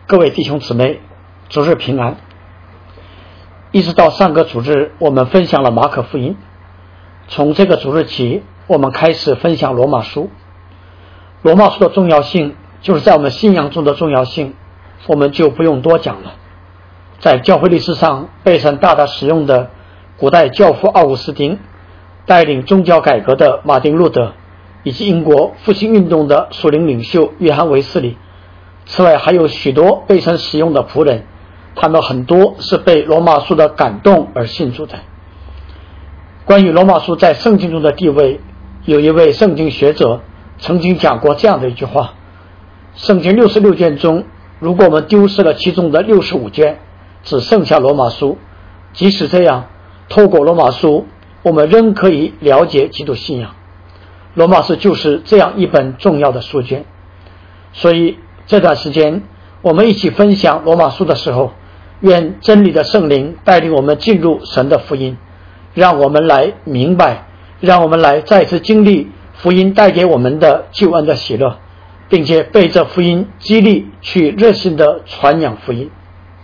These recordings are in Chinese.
各位弟兄姊妹，主日平安。一直到上个主日我们分享了马可福音，从这个主日起我们开始分享罗马书。罗马书的重要性就是在我们信仰中的重要性，我们就不用多讲了。在教会历史上被神大大使用的古代教父奥古斯丁，带领宗教改革的马丁路德，以及英国复兴运动的属灵领袖约翰卫斯理。此外还有许多被神使用的仆人，他们很多是被罗马书的感动而信主的。关于罗马书在圣经中的地位，有一位圣经学者曾经讲过这样的一句话：圣经66卷中，如果我们丢失了其中的65卷，只剩下罗马书，即使这样，透过罗马书我们仍可以了解基督信仰。罗马书就是这样一本重要的书卷。所以这段时间我们一起分享罗马书的时候，愿真理的圣灵带领我们进入神的福音，让我们来明白，让我们来再次经历福音带给我们的救恩的喜乐，并且被这福音激励去热心的传扬福音。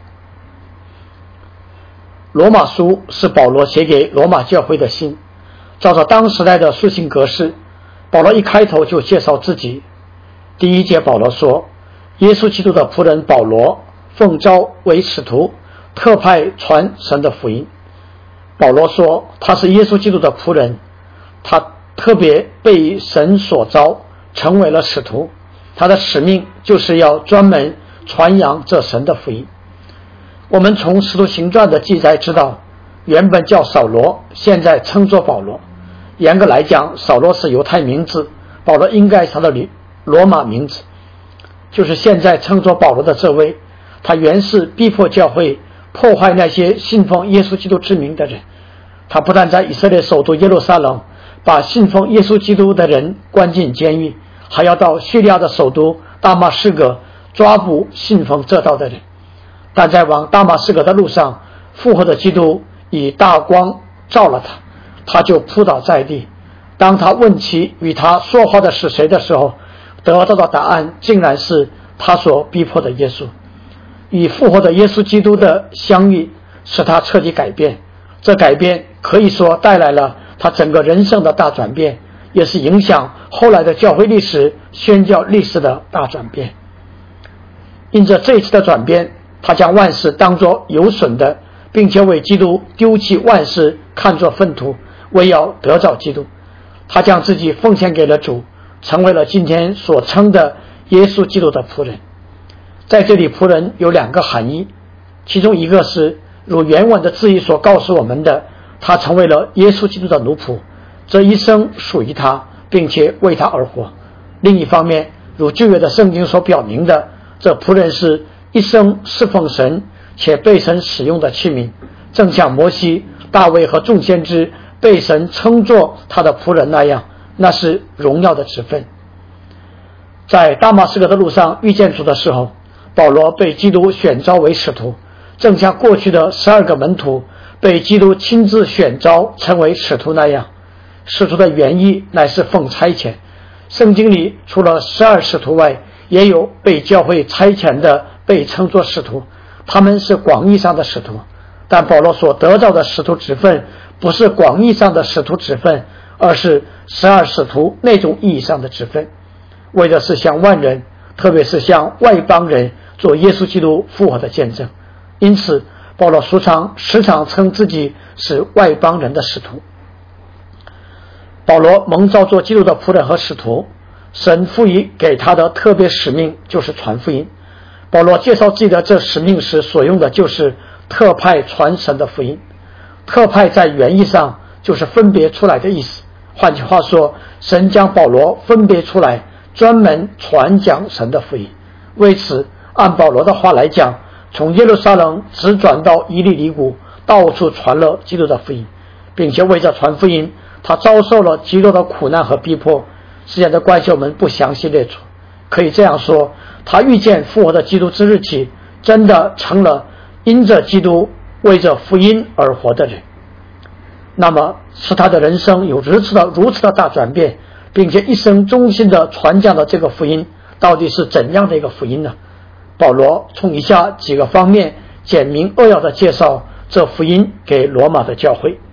罗马书是保罗写给罗马教会的信，照着当时代的书信格式，保罗一开头就介绍自己。第一节保罗说，耶稣基督的仆人保罗，奉召为使徒，特派传神的福音。保罗说他是耶稣基督的仆人，他特别被神所召，成为了使徒，他的使命就是要专门传扬这神的福音。我们从使徒行传的记载知道，原本叫扫罗，现在称作保罗。严格来讲，扫罗是犹太名字，保罗应该是他的罗马名字，就是现在称作保罗的这位。他原是逼迫教会，破坏那些信奉耶稣基督之名的人。他不但在以色列首都耶路撒冷把信奉耶稣基督的人关进监狱，还要到叙利亚的首都大马士革抓捕信奉这道的人。但在往大马士革的路上，复活的基督以大光照了他，他就扑倒在地。当他问起与他说话的是谁的时候，得到的答案竟然是他所逼迫的耶稣。与复活的耶稣基督的相遇使他彻底改变，这改变可以说带来了他整个人生的大转变，也是影响后来的教会历史、宣教历史的大转变。因着这一次的转变，他将万事当作有损的，并且为基督丢弃万事，看作粪土，为要得着基督。他将自己奉献给了主，成为了今天所称的耶稣基督的仆人。在这里仆人有两个含义，其中一个是如原文的字义所告诉我们的，他成为了耶稣基督的奴仆，这一生属于他，并且为他而活。另一方面，如旧约的圣经所表明的，这仆人是一生侍奉神且被神使用的器皿，正像摩西、大卫和众先知被神称作他的仆人那样，那是荣耀的职分。在大马士革的路上遇见主的时候，保罗被基督选召为使徒，正像过去的12个门徒被基督亲自选召成为使徒那样。使徒的原意乃是奉差遣，圣经里除了12使徒外，也有被教会差遣的被称作使徒，他们是广义上的使徒。但保罗所得到的使徒职分不是广义上的使徒职分，而是12使徒那种意义上的职分，为的是向万人，特别是向外邦人做耶稣基督复活的见证。因此保罗时常称自己是外邦人的使徒。保罗蒙召做基督的仆人和使徒，神赋予给他的特别使命就是传福音。保罗介绍自己的这使命时所用的就是特派传神的福音。特派在原意上就是分别出来的意思，换句话说，神将保罗分别出来，专门传讲神的福音。为此，按保罗的话来讲，从耶路撒冷直转到以利里谷，到处传了基督的福音，并且为着传福音，他遭受了极多的苦难和逼迫。时间的关系我们不详细列出，可以这样说，他遇见复活的基督之日起，真的成了因着基督为着福音而活的人。那么使他的人生有如此的大转变，并且一生忠心的传讲的这个福音，到底是怎样的一个福音呢？ 保罗从以下几个方面简明扼要地介绍这福音给罗马的教会。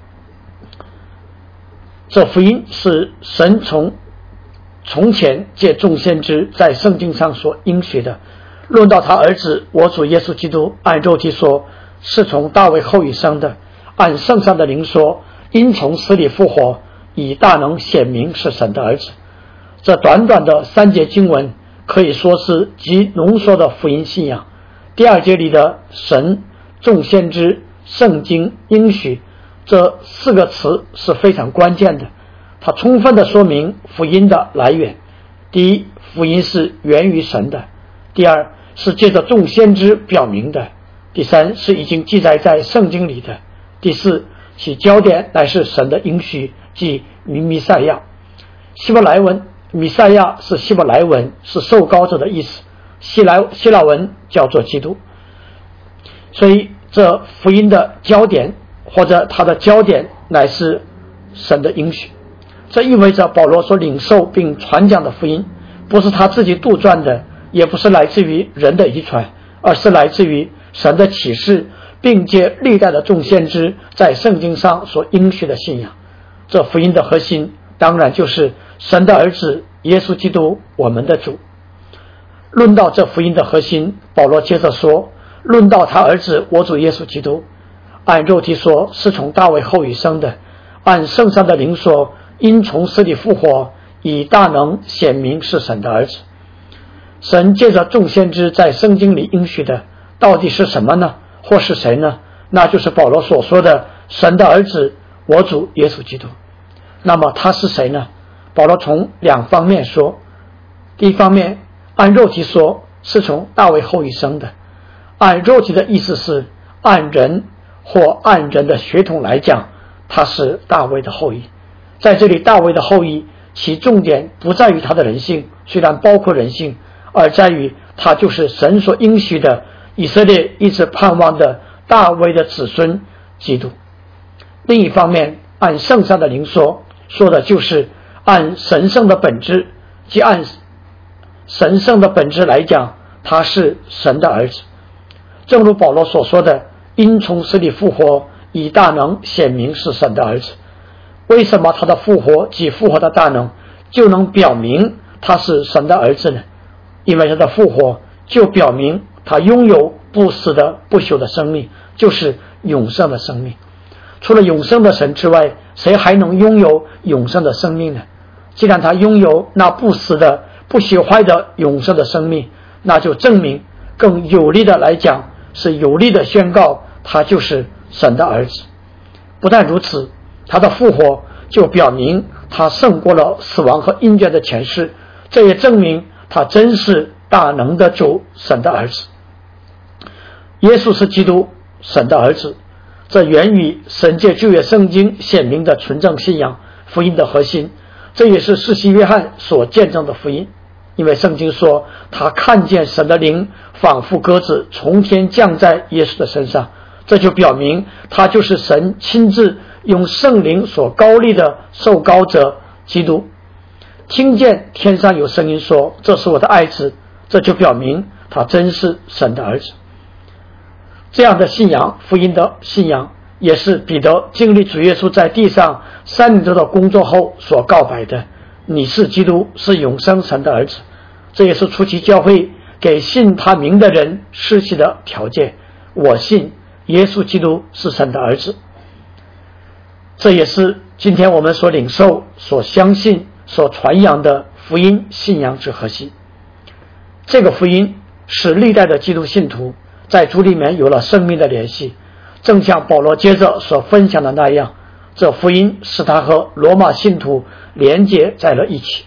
这福音是神从前借众先知在圣经上所应许的，论到他儿子我主耶稣基督，按肉体说是从大卫后裔生的，按圣上的灵说因从死里复活，以大能显明是神的儿子。这短短的3节经文可以说是极浓缩的福音信仰。第2节里的神、众先知、圣经、应许，这4个词是非常关键的，它充分地说明福音的来源。第一，福音是源于神的；第二，是借着众先知表明的；第三，是已经记载在圣经里的；第四，其焦点乃是神的应许，即弥赛亚。希伯来文弥赛亚是希伯来文，是受膏者的意思，希腊文叫做基督。所以这福音的焦点，或者它的焦点乃是神的应许。这意味着保罗所领受并传讲的福音不是他自己杜撰的，也不是来自于人的遗传，而是来自于神的启示，并借历代的众先知在圣经上所应许的信仰。这福音的核心当然就是神的儿子耶稣基督，我们的主。论到这福音的核心，保罗接着说，论到他儿子我主耶稣基督，按肉体说是从大卫后裔生的，按圣上的灵说因从死里复活，以大能显明是神的儿子。神借着众先知在圣经里应许的到底是什么呢？或是谁呢？那就是保罗所说的神的儿子我主耶稣基督。那么他是谁呢？保罗从2方面说。第一方面，按肉体说是从大卫后裔生的。按肉体的意思是按人或按人的血统来讲，他是大卫的后裔。在这里大卫的后裔，其重点不在于他的人性，虽然包括人性，而在于他就是神所应许的以色列一直盼望的大卫的子孙基督。另一方面，按圣上的灵说的就是按神圣的本质，即按神圣的本质来讲，他是神的儿子。正如保罗所说的，因从死里复活，以大能显明是神的儿子。为什么他的复活及复活的大能就能表明他是神的儿子呢？因为他的复活就表明他拥有不死的不朽的生命，就是永生的生命。除了永生的神之外，谁还能拥有永生的生命呢？既然他拥有那不死的不朽坏的永生的生命，那就证明，更有力的来讲，是有力的宣告他就是神的儿子。不但如此，他的复活就表明他胜过了死亡和阴间的权势，这也证明他真是大能的主，神的儿子。耶稣是基督，神的儿子，这源于神借旧约圣经显明的纯正信仰，福音的核心。这也是施洗约翰所见证的福音，因为圣经说他看见神的灵仿佛鸽子从天降在耶稣的身上，这就表明他就是神亲自用圣灵所膏立的受膏者基督。听见天上有声音说这是我的爱子，这就表明他真是神的儿子。这样的信仰，福音的信仰，也是彼得经历主耶稣在地上3年多的工作后所告白的，你是基督，是永生神的儿子。这也是初期教会给信他名的人施行的条件，我信耶稣基督是神的儿子。这也是今天我们所领受、所相信、所传扬的福音信仰之核心。这个福音使历代的基督信徒在主里面有了生命的联系，正像保罗接着所分享的那样，这福音使他和罗马信徒连接在了一起。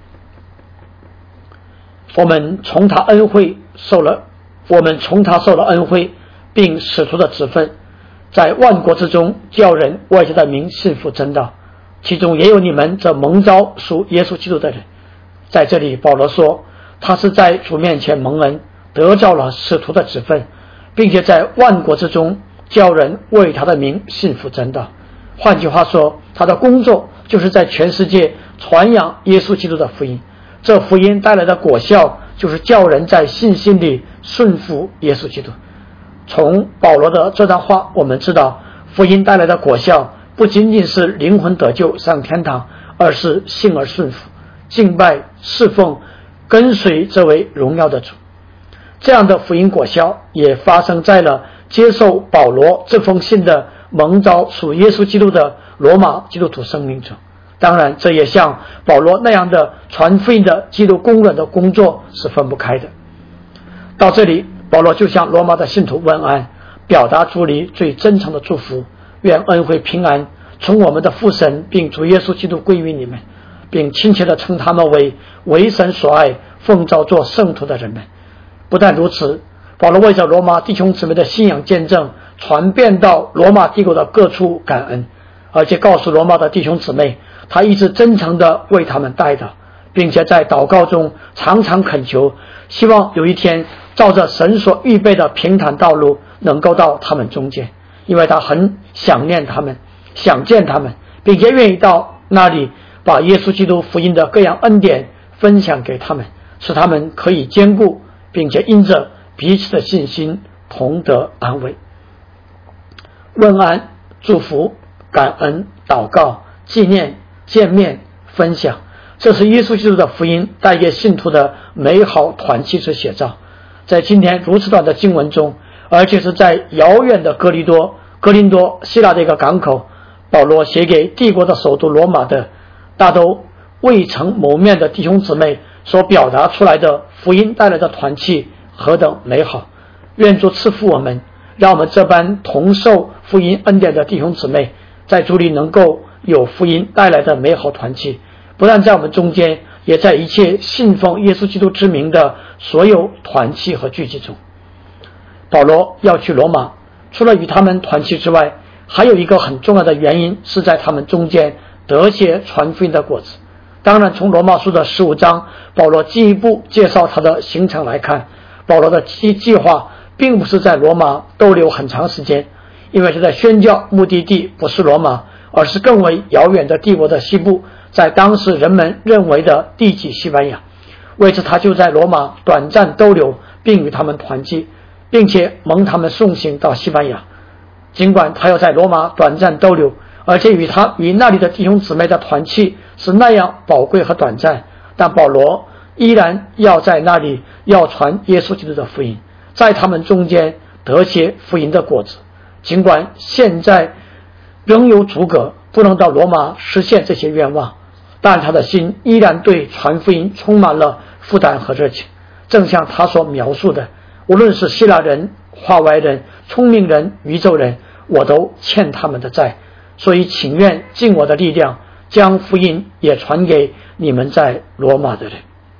我们从他受了恩惠，并使徒的职分，在万国之中叫人外家的民信服真道，其中也有你们这蒙召属耶稣基督的人。在这里保罗说，他是在主面前蒙恩，得着了使徒的职分，并且在万国之中叫人为他的名信服真道。换句话说，他的工作就是在全世界传扬耶稣基督的福音。这福音带来的果效就是叫人在信心里顺服耶稣基督。从保罗的这段话我们知道，福音带来的果效不仅仅是灵魂得救上天堂，而是信而顺服，敬拜侍奉跟随这位荣耀的主。这样的福音果效也发生在了接受保罗这封信的蒙召属耶稣基督的罗马基督徒生命中。当然这也像保罗那样的传福音的基督工人的工作是分不开的。到这里，保罗就向罗马的信徒问安，表达主里最真诚的祝福，愿恩惠平安从我们的父神并主耶稣基督归于你们，并亲切地称他们为神所爱奉召做圣徒的人们。不但如此，保罗为着罗马弟兄姊妹的信仰见证传遍到罗马帝国的各处感恩，而且告诉罗马的弟兄姊妹，他一直真诚地为他们代祷，并且在祷告中常常恳求，希望有一天照着神所预备的平坦道路能够到他们中间，因为他很想念他们，想见他们，并且愿意到那里把耶稣基督福音的各样恩典分享给他们，使他们可以坚固，并且因着彼此的信心同得安慰。问安、祝福、感恩、祷告、纪念、见面、分享，这是耶稣基督的福音带给信徒的美好团契之写照。在今天如此短的经文中，而且是在遥远的格林多希腊的一个港口，保罗写给帝国的首都罗马的大都未曾谋面的弟兄姊妹所表达出来的福音带来的团契何等美好。愿主赐福我们，让我们这般同受福音恩典的弟兄姊妹在主里能够有福音带来的美好团契，不但在我们中间，也在一切信奉耶稣基督之名的所有团契和聚集中。保罗要去罗马，除了与他们团契之外，还有一个很重要的原因，是在他们中间得些传福音的果子。当然从罗马书的15章保罗进一步介绍他的行程来看，保罗的计划并不是在罗马逗留很长时间，因为是在宣教目的地不是罗马，而是更为遥远的帝国的西部，在当时人们认为的地级西班牙。为此他就在罗马短暂逗留，并与他们团契，并且蒙他们送行到西班牙。尽管他要在罗马短暂逗留，而且与那里的弟兄姊妹的团契是那样宝贵和短暂，但保罗依然要在那里要传耶稣基督的福音，在他们中间得些福音的果子。尽管现在仍有阻隔，不能到罗马实现这些愿望，但他的心依然对传福音充满了负担和热情。正像他所描述的，无论是希腊人、化外人、聪明人、宇宙人，我都欠他们的债，所以请愿尽我的力量，将福音也传给你们在罗马的人。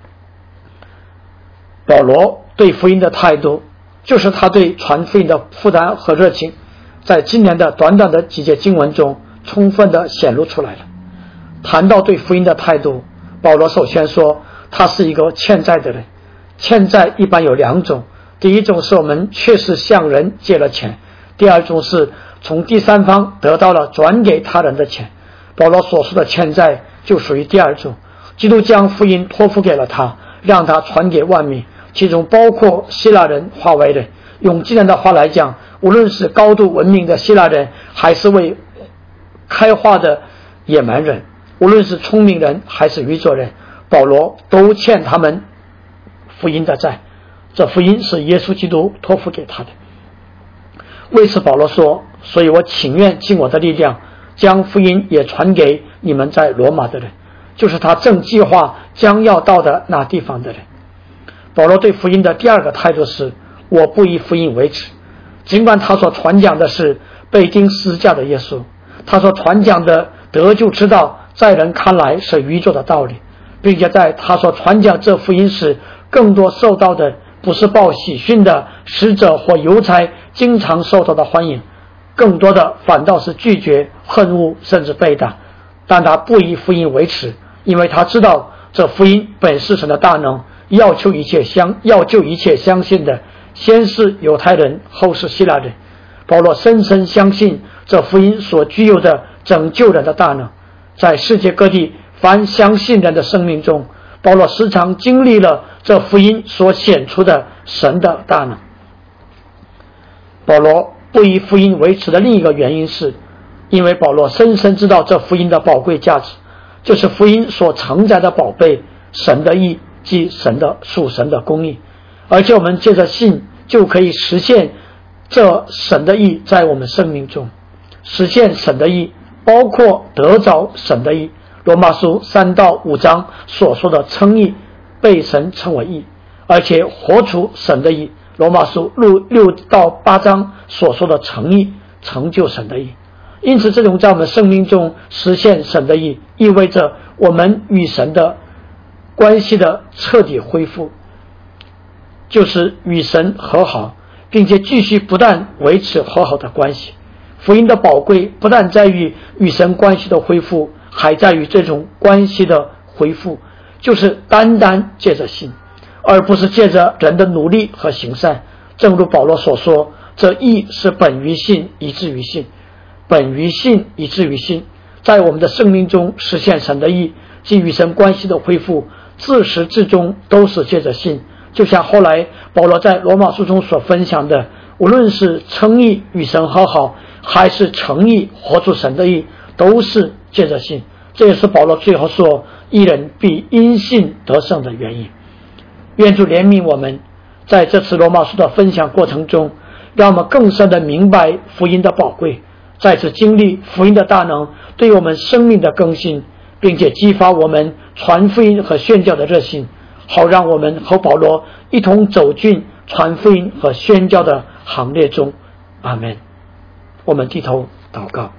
保罗对福音的态度，就是他对传福音的负担和热情，在今年的短短的几节经文中充分地显露出来了。谈到对福音的态度，保罗首先说他是一个欠债的人。欠债一般有两种，第一种是我们确实向人借了钱，第二种是从第三方得到了转给他人的钱。保罗所说的欠债就属于第二种。基督将福音托付给了他，让他传给万民，其中包括希腊人、化外人。用今天的话来讲，无论是高度文明的希腊人，还是未开化的野蛮人，无论是聪明人还是愚拙人，保罗都欠他们福音的债。这福音是耶稣基督托付给他的。为此保罗说，所以我情愿尽我的力量，将福音也传给你们在罗马的人，就是他正计划将要到的那地方的人。保罗对福音的第二个态度是，我不以福音为耻。尽管他所传讲的是被钉十字架的耶稣，他所传讲的得救之道在人看来是愚拙的道理，并且在他所传讲这福音时，更多受到的不是报喜讯的使者或邮差经常受到的欢迎，更多的反倒是拒绝、恨恶甚至背叛。但他不以福音为耻，因为他知道这福音本是神的大能，要救一切相信的，先是犹太人，后是希腊人。保罗深深相信这福音所具有的拯救人的大能，在世界各地凡相信人的生命中， 保罗时常经历了这福音所显出的神的大能。保罗不以福音为耻的另一个原因是，因为保罗深深知道这福音的宝贵价值，就是福音所承载的宝贝，神的义，即属神的公义，而且我们借着信就可以实现这神的义在我们生命中。实现神的义包括得着神的义，罗马书3到5章所说的称义，被神称为义，而且活出神的义，罗马书6到8章所说的成义，成就神的义。因此这种在我们生命中实现神的义，意味着我们与神的关系的彻底恢复，就是与神和好，并且继续不但维持和好的关系。福音的宝贵不但在于与神关系的恢复，还在于这种关系的恢复就是单单借着信，而不是借着人的努力和行善。正如保罗所说，这义是本于信以至于信，本于信以至于信。在我们的生命中实现神的义，即与神关系的恢复，自始至终都是借着信。就像后来保罗在罗马书中所分享的，无论是称义与神和好，还是诚意活出神的义，都是借着信。这也是保罗最后说义人必因信得胜的原因。愿主怜悯我们，在这次罗马书的分享过程中，让我们更深地明白福音的宝贵，再次经历福音的大能对我们生命的更新，并且激发我们传福音和宣教的热心，好让我们和保罗一同走进传福音和宣教的行列中。阿们。我们低头祷告。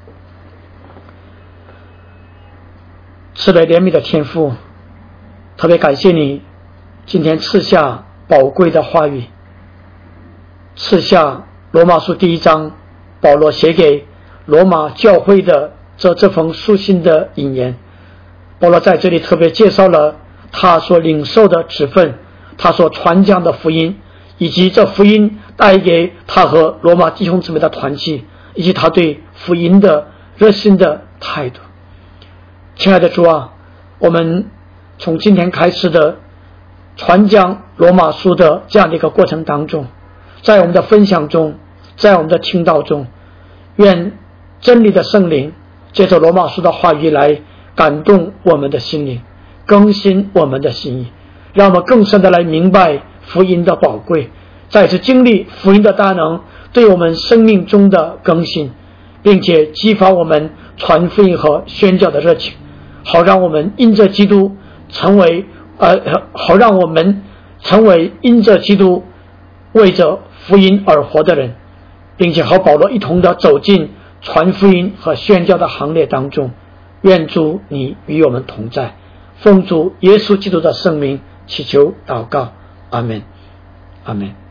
慈悲怜悯的天父，特别感谢你今天赐下宝贵的话语，赐下罗马书第1章保罗写给罗马教会的这封书信的引言。保罗在这里特别介绍了他所领受的职分，他所传讲的福音，以及这福音带给他和罗马弟兄姊妹的团契，以及他对福音的热心的态度。亲爱的主啊，我们从今天开始的传讲罗马书的这样的一个过程当中，在我们的分享中，在我们的听道中，愿真理的圣灵借着罗马书的话语来感动我们的心灵，更新我们的心意，让我们更深的来明白福音的宝贵，再次经历福音的大能对我们生命中的更新，并且激发我们传福音和宣教的热情，好让我们因着基督成为因着基督为着福音而活的人，并且和保罗一同的走进传福音和宣教的行列当中。愿主你与我们同在，奉主耶稣基督的圣名祈求祷告，阿们，阿们。